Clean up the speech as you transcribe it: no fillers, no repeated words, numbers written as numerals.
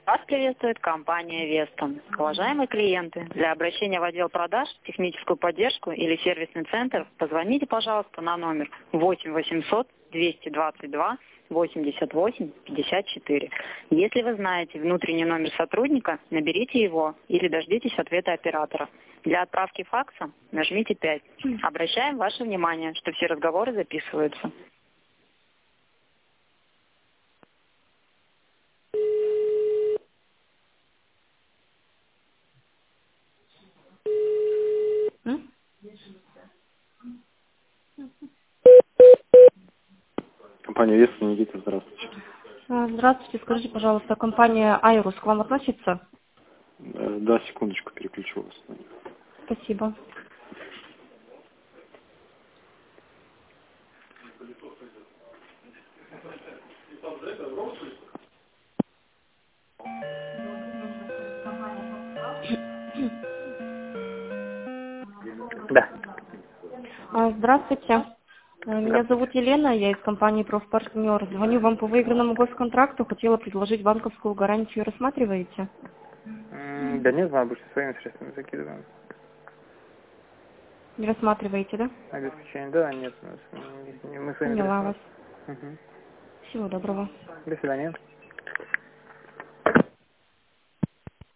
Вас приветствует компания Веста. Уважаемые клиенты, для обращения в отдел продаж, техническую поддержку или сервисный центр позвоните, пожалуйста, на номер 8 800 222 88 54. Если вы знаете внутренний номер сотрудника, наберите его или дождитесь ответа оператора. Для отправки факса нажмите 5. Обращаем ваше внимание, что все разговоры записываются. Компания Веста, Никита, здравствуйте. Здравствуйте, скажите, пожалуйста, компания Айрус к вам относится? Да, секундочку, переключу вас. Спасибо. Да. Здравствуйте. Меня зовут Елена, я из компании Профпартнер. Звоню вам по выигранному госконтракту, хотела предложить банковскую гарантию. Рассматриваете? Да нет, мы обычно своими средствами закидываем. Не рассматриваете, да? Обеспечение, да, нет, мы своими Поняла вас. средствами. Всего доброго. До свидания.